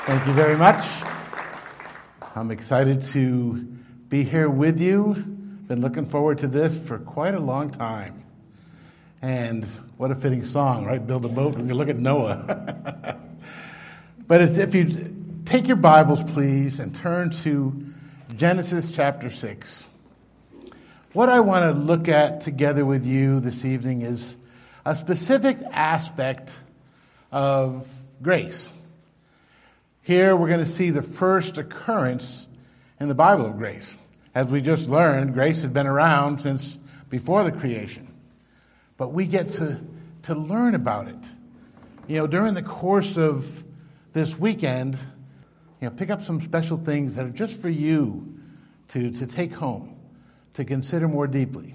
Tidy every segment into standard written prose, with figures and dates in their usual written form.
Thank you very much. I'm excited to be here with you. Been looking forward to this for quite a long time. And what a fitting song, right? Build a boat and you look at Noah. But if you take your Bibles, please, and turn to Genesis chapter 6. What I want to look at together with you this evening is a specific aspect of grace. Here we're going to see the first occurrence in the Bible of grace. As we just learned, grace has been around since before the creation. But we get to learn about it. During the course of this weekend, pick up some special things that are just for you to take home, to consider more deeply.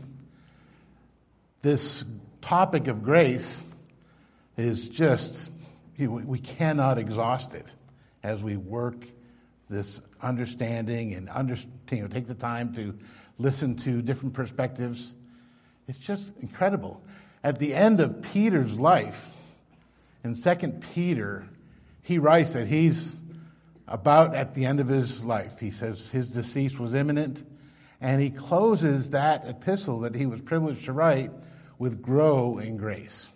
This topic of grace is just, we cannot exhaust it as we work this understanding and take the time to listen to different perspectives. It's just incredible. At the end of Peter's life, in 2 Peter, he writes that he's about at the end of his life. He says his decease was imminent, and he closes that epistle that he was privileged to write with "grow in grace."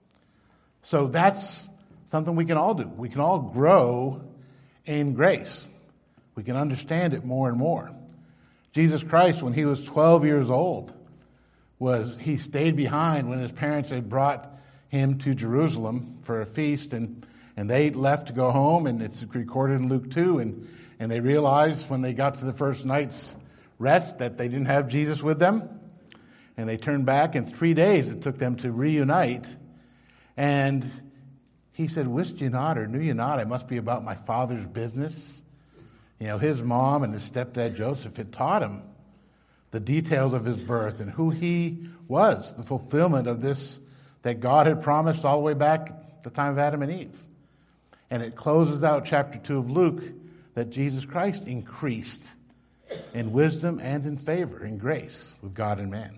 So that's something we can all do. We can all grow in grace. We can understand it more and more. Jesus Christ, when he was 12 years old, he stayed behind when his parents had brought him to Jerusalem for a feast, and they left to go home, and it's recorded in Luke 2, and they realized when they got to the first night's rest that they didn't have Jesus with them, and they turned back. In 3 days it took them to reunite, and he said, "Wist ye not, or knew ye not, I must be about my Father's business?" His mom and his stepdad Joseph had taught him the details of his birth and who he was, the fulfillment of this that God had promised all the way back at the time of Adam and Eve. And it closes out chapter 2 of Luke that Jesus Christ increased in wisdom and in favor, in grace with God and man.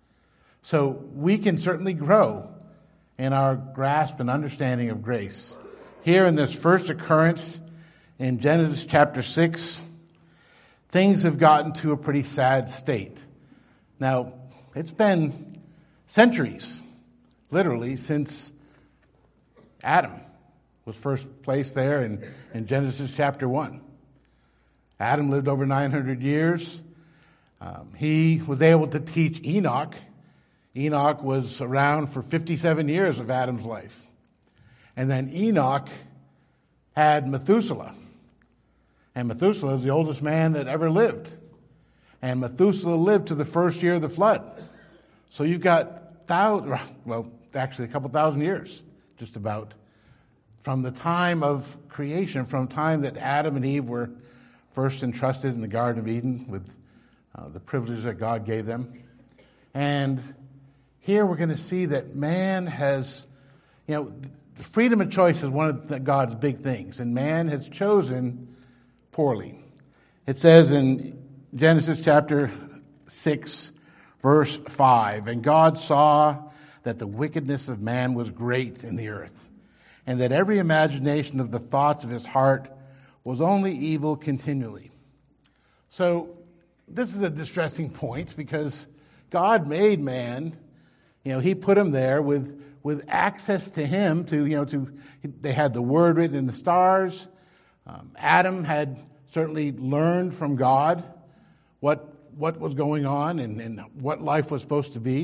So we can certainly grow in our grasp and understanding of grace. Here in this first occurrence in Genesis chapter 6, things have gotten to a pretty sad state. Now, it's been centuries, literally, since Adam was first placed there in Genesis chapter 1. Adam lived over 900 years. He was able to teach Enoch. Enoch was around for 57 years of Adam's life. And then Enoch had Methuselah. And Methuselah is the oldest man that ever lived. And Methuselah lived to the first year of the flood. So you've got actually a couple thousand years, just about, from the time of creation, from the time that Adam and Eve were first entrusted in the Garden of Eden with the privileges that God gave them. And here we're going to see that man has, freedom of choice is one of God's big things, and man has chosen poorly. It says in Genesis chapter 6, verse 5, "And God saw that the wickedness of man was great in the earth, and that every imagination of the thoughts of his heart was only evil continually." So this is a distressing point because God made man. He put him there with access to him. They had the word written in the stars. Adam had certainly learned from God what was going on and what life was supposed to be.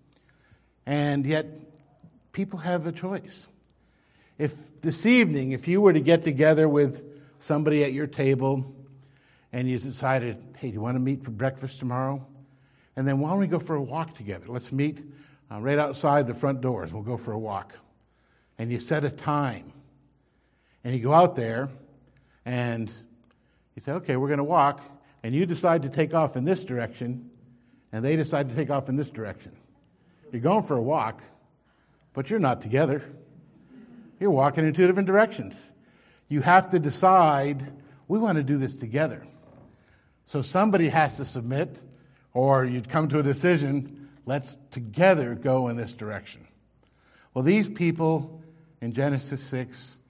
And yet, people have a choice. If this evening, if you were to get together with somebody at your table and you decided, "Hey, do you want to meet for breakfast tomorrow? And then why don't we go for a walk together? Let's meet right outside the front doors. We'll go for a walk." And you set a time. And you go out there and you say, "Okay, we're going to walk." And you decide to take off in this direction, and they decide to take off in this direction. You're going for a walk, but you're not together. You're walking in two different directions. You have to decide, we want to do this together. So somebody has to submit, or you'd come to a decision, let's together go in this direction. Well, these people in Genesis 6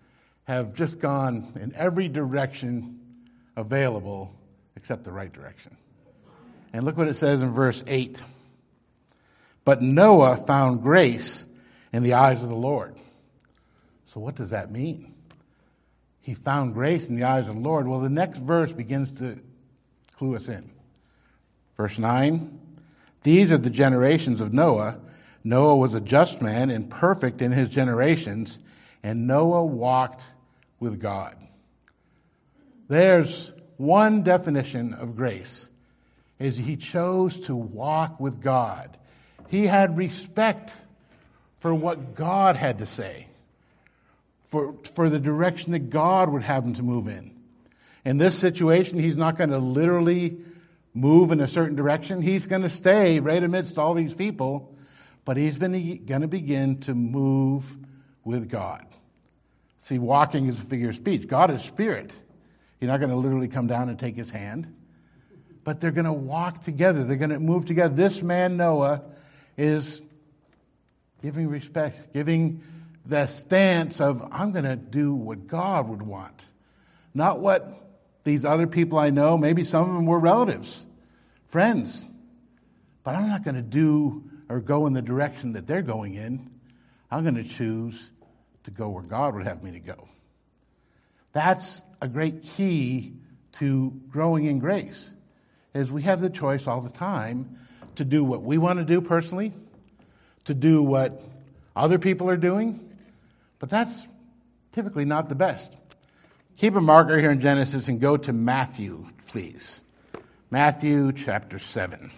have just gone in every direction available except the right direction. And look what it says in verse 8. But Noah found grace in the eyes of the Lord. So what does that mean? He found grace in the eyes of the Lord. Well, the next verse begins to clue us in. Verse 9, these are the generations of Noah. Noah was a just man and perfect in his generations, and Noah walked with God. There's one definition of grace, is he chose to walk with God. He had respect for what God had to say, for the direction that God would have him to move in. In this situation, he's not going to literally move in a certain direction. He's going to stay right amidst all these people, but he's going to begin to move with God. See, walking is a figure of speech. God is spirit. He's not going to literally come down and take his hand, but they're going to walk together. They're going to move together. This man, Noah, is giving respect, giving the stance of, I'm going to do what God would want, not what these other people I know, maybe some of them were relatives, friends, but I'm not going to do or go in the direction that they're going in. I'm going to choose to go where God would have me to go. That's a great key to growing in grace, is we have the choice all the time to do what we want to do personally, to do what other people are doing, but that's typically not the best. Keep a marker here in Genesis and go to Matthew, please. Matthew chapter 7.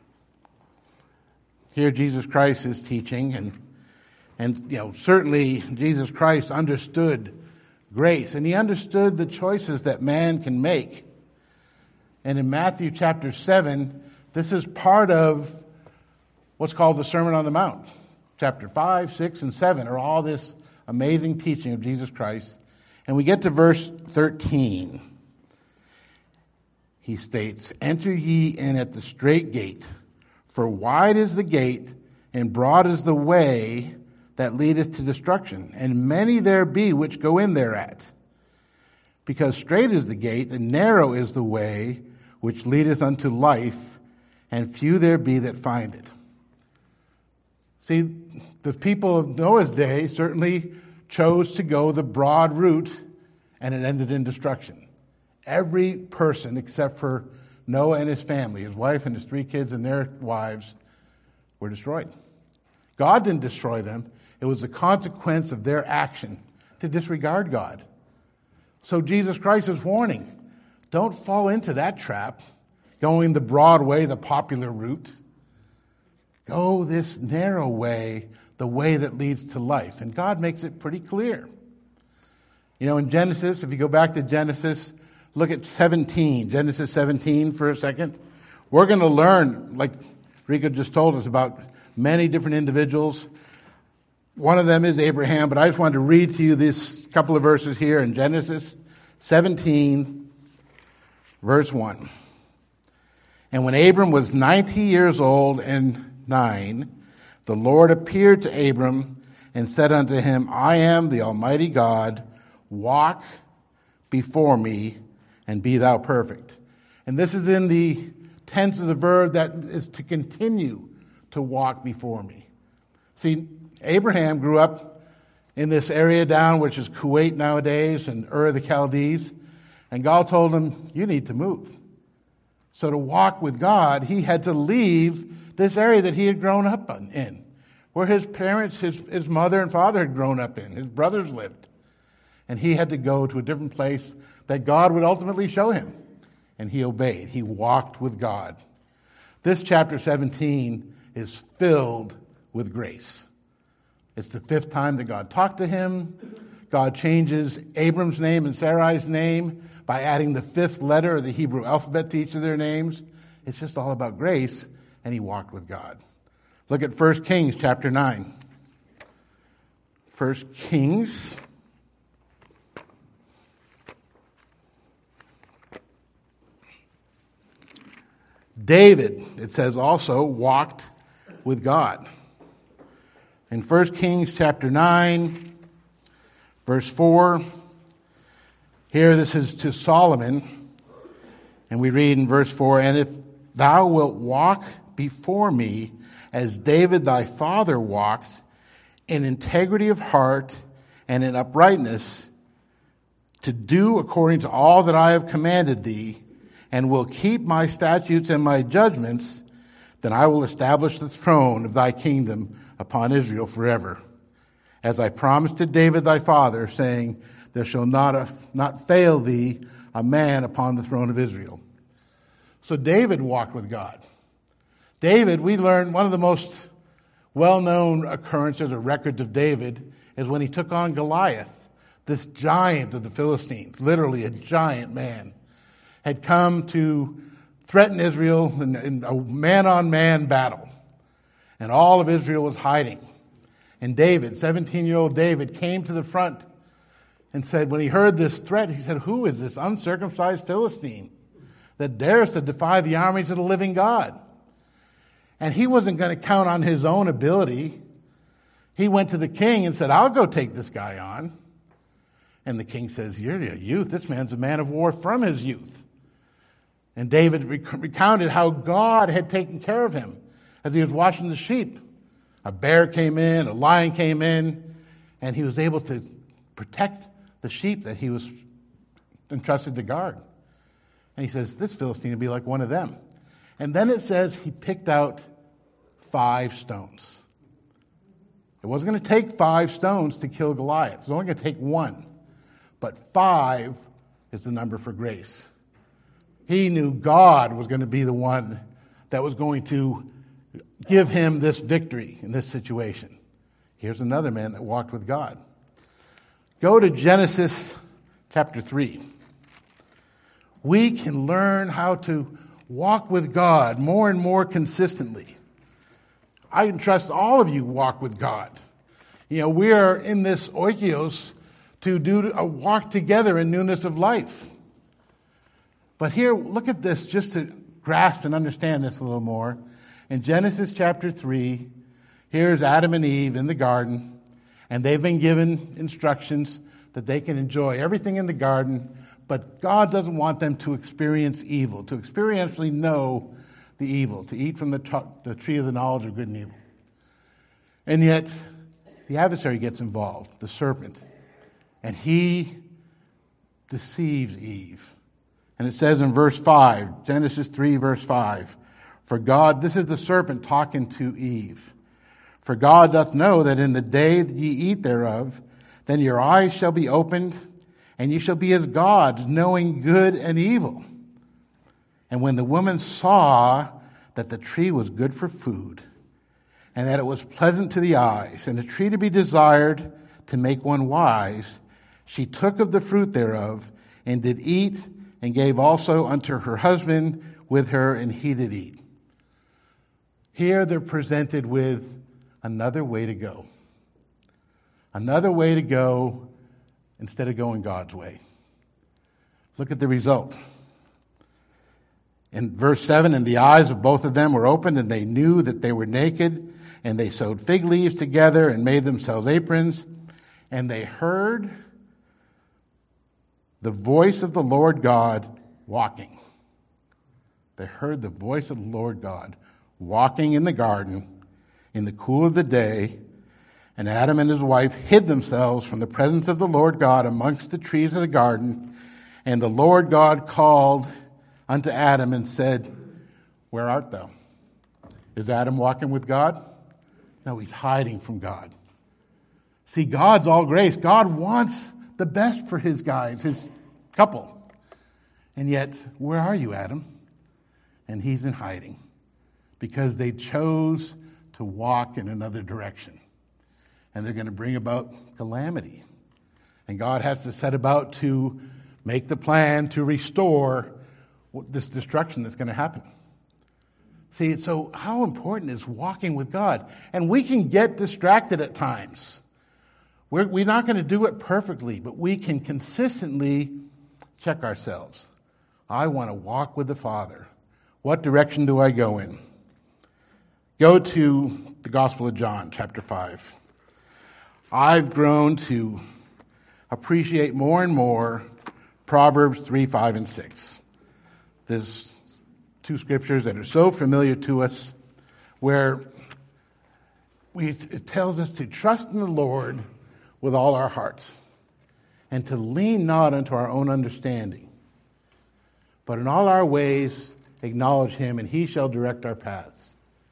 Here Jesus Christ is teaching, and certainly Jesus Christ understood grace, and he understood the choices that man can make. And in Matthew chapter 7, this is part of what's called the Sermon on the Mount. Chapter 5, 6, and 7 are all this amazing teaching of Jesus Christ. And we get to verse 13. He states, enter ye in at the strait gate, for wide is the gate, and broad is the way that leadeth to destruction, and many there be which go in thereat. Because strait is the gate, and narrow is the way which leadeth unto life, and few there be that find it. See, the people of Noah's day certainly chose to go the broad route, and it ended in destruction. Every person except for Noah and his family, his wife and his 3 kids and their wives, were destroyed. God didn't destroy them. It was the consequence of their action to disregard God. So Jesus Christ is warning, don't fall into that trap, going the broad way, the popular route. Go this narrow way, the way that leads to life. And God makes it pretty clear. In Genesis, if you go back to Genesis, look at 17, Genesis 17 for a second. We're going to learn, like Rika just told us, about many different individuals. One of them is Abraham, but I just wanted to read to you this couple of verses here in Genesis 17, verse 1. And when Abram was 90 years old and 9, the Lord appeared to Abram and said unto him, I am the Almighty God, walk before me and be thou perfect. And this is in the tense of the verb that is to continue to walk before me. See, Abraham grew up in this area down, which is Kuwait nowadays, and Ur of the Chaldees, and God told him, you need to move. So to walk with God, he had to leave this area that he had grown up in, where his parents, his mother and father had grown up in, his brothers lived. And he had to go to a different place that God would ultimately show him. And he obeyed. He walked with God. This chapter 17 is filled with grace. It's the 5th time that God talked to him. God changes Abram's name and Sarai's name by adding the 5th letter of the Hebrew alphabet to each of their names. It's just all about grace, and he walked with God. Look at 1 Kings chapter 9. 1 Kings. David, it says, also walked with God. In 1 Kings chapter 9, verse 4, Here, this is to Solomon, and we read in verse 4, "And if thou wilt walk before me as David thy father walked, in integrity of heart and in uprightness, to do according to all that I have commanded thee, and will keep my statutes and my judgments, then I will establish the throne of thy kingdom upon Israel forever. As I promised to David thy father, saying, there shall not fail thee a man upon the throne of Israel." So David walked with God. David, we learn one of the most well-known occurrences or records of David is when he took on Goliath, this giant of the Philistines, literally a giant man, had come to threaten Israel in a man-on-man battle. And all of Israel was hiding. And David, 17-year-old David, came to the front and said, when he heard this threat, he said, "Who is this uncircumcised Philistine that dares to defy the armies of the living God?" And he wasn't going to count on his own ability. He went to the king and said, "I'll go take this guy on." And the king says, "You're a youth. This man's a man of war from his youth." And David recounted how God had taken care of him as he was watching the sheep. A bear came in, a lion came in, and he was able to protect the sheep that he was entrusted to guard. And he says, this Philistine will be like one of them. And then it says he picked out 5 stones. It wasn't going to take 5 stones to kill Goliath. It was only going to take 1. But 5 is the number for grace. He knew God was going to be the one that was going to give him this victory in this situation. Here's another man that walked with God. Go to Genesis chapter 3. We can learn how to walk with God more and more consistently. I entrust all of you walk with God. We are in this oikios to do a walk together in newness of life. But here, look at this just to grasp and understand this a little more. In Genesis chapter 3, here's Adam and Eve in the garden, and they've been given instructions that they can enjoy everything in the garden, but God doesn't want them to experience evil, to experientially know the evil, to eat from the tree of the knowledge of good and evil. And yet, the adversary gets involved, the serpent, and he deceives Eve. And it says in verse 5, Genesis 3, verse 5, "For God," this is the serpent talking to Eve, "For God doth know that in the day that ye eat thereof, then your eyes shall be opened, and ye shall be as gods, knowing good and evil. And when the woman saw that the tree was good for food, and that it was pleasant to the eyes, and a tree to be desired to make one wise, she took of the fruit thereof, and did eat, and gave also unto her husband with her, and he did eat." Here they're presented with another way to go. Another way to go instead of going God's way. Look at the result. In verse 7, "And the eyes of both of them were opened, and they knew that they were naked, and they sewed fig leaves together and made themselves aprons. And they heard the voice of the Lord God walking." They heard the voice of the Lord God walking in the garden in the cool of the day. And Adam and his wife hid themselves from the presence of the Lord God amongst the trees of the garden. And the Lord God called unto Adam and said, "Where art thou?" Is Adam walking with God? No, he's hiding from God. See, God's all grace. God wants the best for his guys, his couple. And yet, where are you, Adam? And he's in hiding because they chose to walk in another direction. And they're going to bring about calamity. And God has to set about to make the plan to restore this destruction that's going to happen. See, so how important is walking with God? And we can get distracted at times. We're not going to do it perfectly, but we can consistently check ourselves. I want to walk with the Father. What direction do I go in? Go to the Gospel of John, chapter 5. I've grown to appreciate more and more Proverbs 3, 5, and 6. There's two scriptures that are so familiar to us where it tells us to trust in the Lord with all our hearts and to lean not unto our own understanding, but in all our ways acknowledge him, and he shall direct our paths.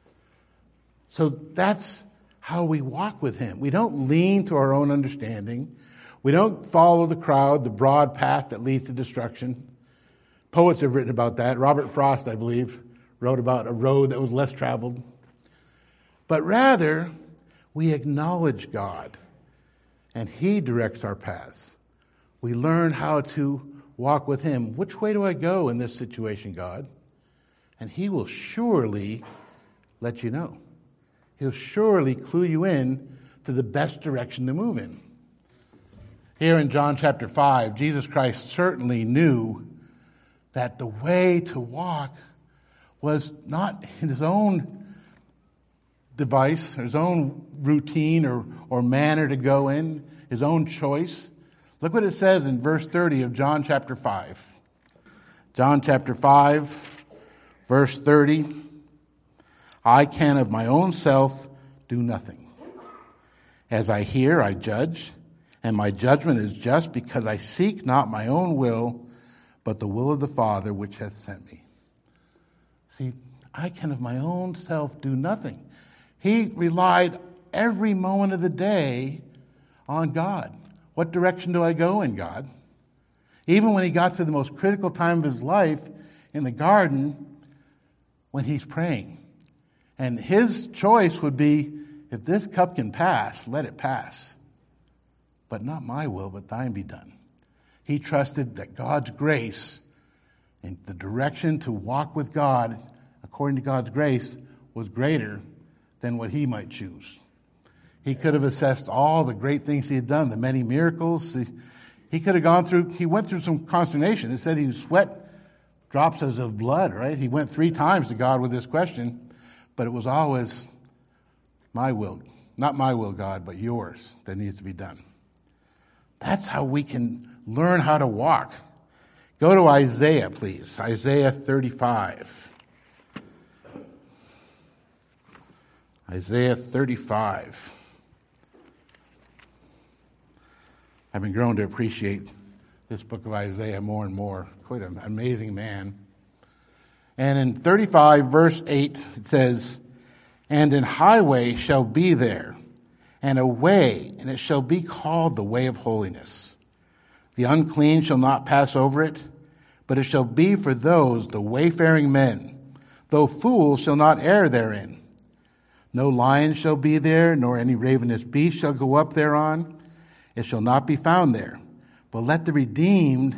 So that's how we walk with him. We don't lean to our own understanding. We don't follow the crowd, the broad path that leads to destruction. Poets have written about that. Robert Frost, I believe, wrote about a road that was less traveled. But rather, we acknowledge God, and he directs our paths. We learn how to walk with him. Which way do I go in this situation, God? And he will surely let you know. He'll surely clue you in to the best direction to move in. Here in John chapter 5, Jesus Christ certainly knew that the way to walk was not in his own device, his own routine or manner to go in, his own choice. Look what it says in verse 30 of John chapter 5. John chapter 5, verse 30. I can of my own self do nothing. As I hear, I judge, and my judgment is just, because I seek not my own will, but the will of the Father which hath sent me. See, I can of my own self do nothing. He relied every moment of the day on God. What direction do I go in, God? Even when he got to the most critical time of his life in the garden, when he's praying. And his choice would be, if this cup can pass, let it pass. But not my will, but thine be done. He trusted that God's grace and the direction to walk with God according to God's grace was greater than what he might choose. He could have assessed all the great things he had done, the many miracles. He could have gone through, he went through some consternation. It said he sweat drops as of blood, right? He went 3 times to God with this question. But it was always my will, not my will, God, but yours that needs to be done. That's how we can learn how to walk. Go to Isaiah, please. Isaiah 35. Isaiah 35. I've been growing to appreciate this book of Isaiah more and more. Quite an amazing man. And in 35, verse 8, it says, and an highway shall be there, and a way, and it shall be called the way of holiness. The unclean shall not pass over it, but it shall be for those, the wayfaring men, though fools shall not err therein. No lion shall be there, nor any ravenous beast shall go up thereon. It shall not be found there. But the redeemed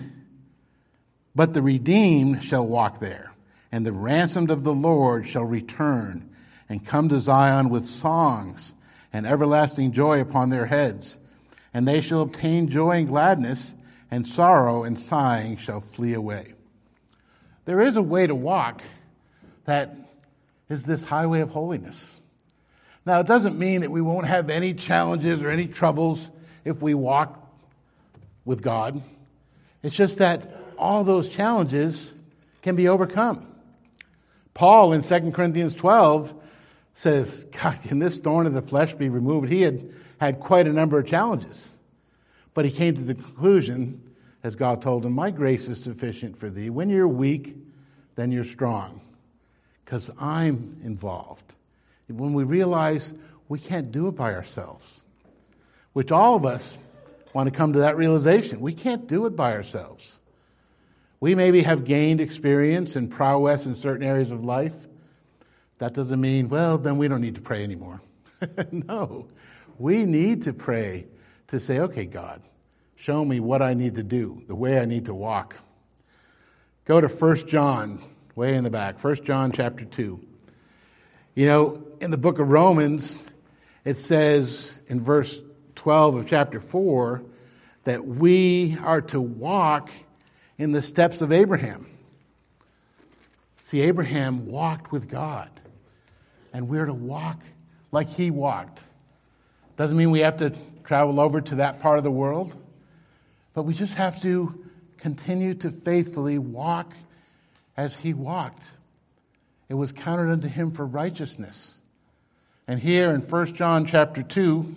shall walk there. And the ransomed of the Lord shall return and come to Zion with songs and everlasting joy upon their heads. And they shall obtain joy and gladness, and sorrow and sighing shall flee away. There is a way to walk that is this highway of holiness. Now, it doesn't mean that we won't have any challenges or any troubles if we walk with God. It's just that all those challenges can be overcome. Paul in 2 Corinthians 12 says, God, can this thorn of the flesh be removed? He had quite a number of challenges. But he came to the conclusion, as God told him, my grace is sufficient for thee. When you're weak, then you're strong, because I'm involved. When we realize we can't do it by ourselves, which all of us want to come to that realization. We can't do it by ourselves. We maybe have gained experience and prowess in certain areas of life. That doesn't mean, well, then we don't need to pray anymore. No, we need to pray to say, okay, God, show me what I need to do, the way I need to walk. Go to 1 John, way in the back, 1 John chapter 2. You know, in the book of Romans, it says in verse 12 of chapter 4 that we are to walk in the steps of Abraham. See, Abraham walked with God, and we're to walk like he walked. Doesn't mean we have to travel over to that part of the world, but we just have to continued to faithfully walk as he walked. It was counted unto him for righteousness. And here in 1 John chapter 2,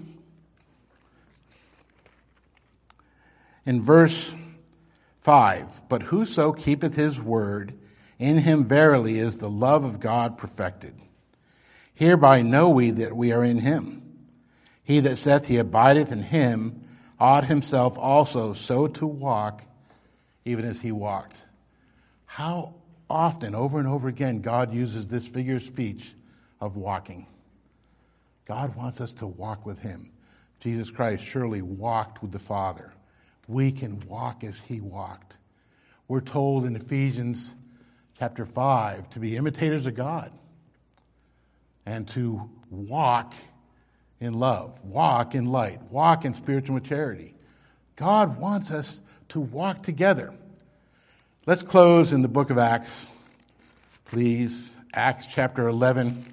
in verse 5, but whoso keepeth his word, in him verily is the love of God perfected. Hereby know we that we are in him. He that saith he abideth in him ought himself also so to walk, even as he walked. How often, over and over again, God uses this figure of speech of walking. God wants us to walk with him. Jesus Christ surely walked with the Father. We can walk as he walked. We're told in Ephesians chapter 5 to be imitators of God and to walk in love, walk in light, walk in spiritual maturity. God wants us to walk together. Let's close in the book of Acts, please. Acts chapter 11.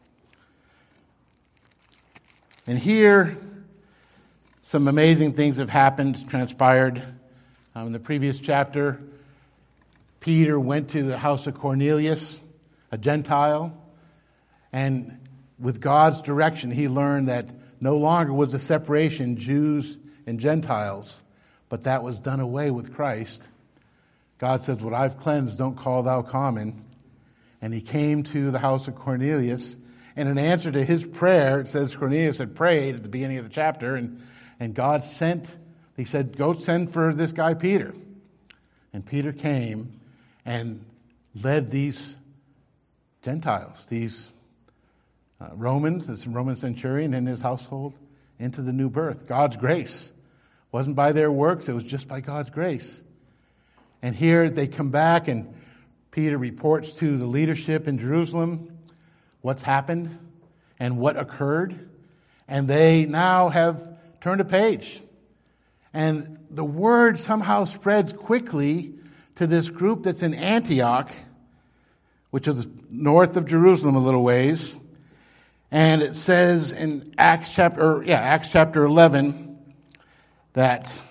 And here, some amazing things have happened, transpired. In the previous chapter, Peter went to the house of Cornelius, a Gentile, and with God's direction, he learned that no longer was the separation Jews and Gentiles, but that was done away with Christ. God says, what I've cleansed, don't call thou common. And he came to the house of Cornelius, and in answer to his prayer, it says Cornelius had prayed at the beginning of the chapter, and God sent, he said, go send for this guy Peter. And Peter came and led these Gentiles, these Romans, this Roman centurion and his household, into the new birth. God's grace. It wasn't by their works, it was just by God's grace. And here they come back, and Peter reports to the leadership in Jerusalem what's happened and what occurred. And they now have turned a page. And the word somehow spreads quickly to this group that's in Antioch, which is north of Jerusalem a little ways. And it says in Acts chapter 11, that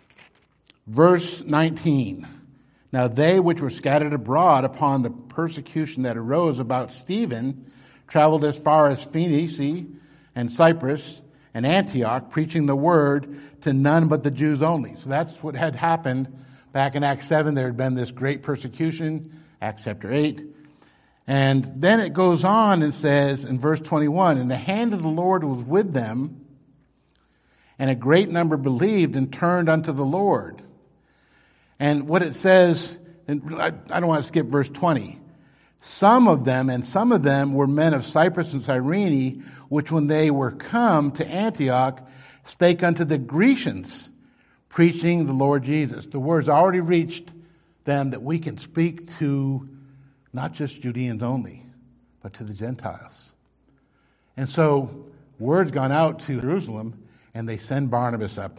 verse 19, now they which were scattered abroad upon the persecution that arose about Stephen traveled as far as Phoenicia and Cyprus and Antioch, preaching the word to none but the Jews only. So that's what had happened back in Acts 7. There had been this great persecution, Acts chapter 8. And then it goes on and says in verse 21, and the hand of the Lord was with them, and a great number believed and turned unto the Lord. And what it says, and I don't want to skip verse 20. Some of them were men of Cyprus and Cyrene, which when they were come to Antioch, spake unto the Grecians, preaching the Lord Jesus. The word's already reached them that we can speak to not just Judeans only, but to the Gentiles. And so word's gone out to Jerusalem, and they send Barnabas up.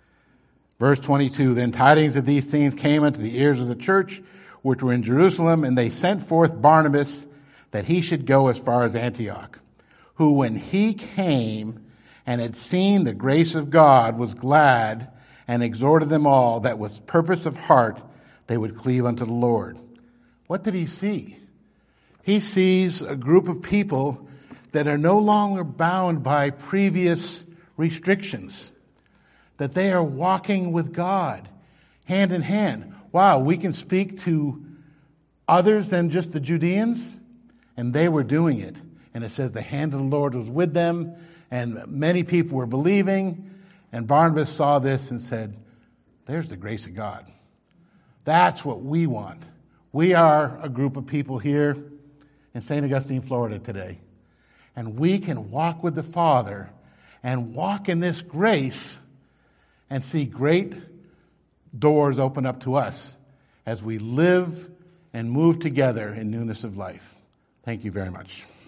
Verse 22, then tidings of these things came unto the ears of the church, which were in Jerusalem, and they sent forth Barnabas that he should go as far as Antioch, who when he came and had seen the grace of God was glad and exhorted them all that with purpose of heart they would cleave unto the Lord. What did he see? He sees a group of people that are no longer bound by previous restrictions, that they are walking with God hand in hand. Wow, we can speak to others than just the Judeans, and they were doing it. And it says the hand of the Lord was with them, and many people were believing, and Barnabas saw this and said, there's the grace of God. That's what we want. We are a group of people here in St. Augustine, Florida today, and we can walk with the Father and walk in this grace and see great doors open up to us as we live and move together in newness of life. Thank you very much.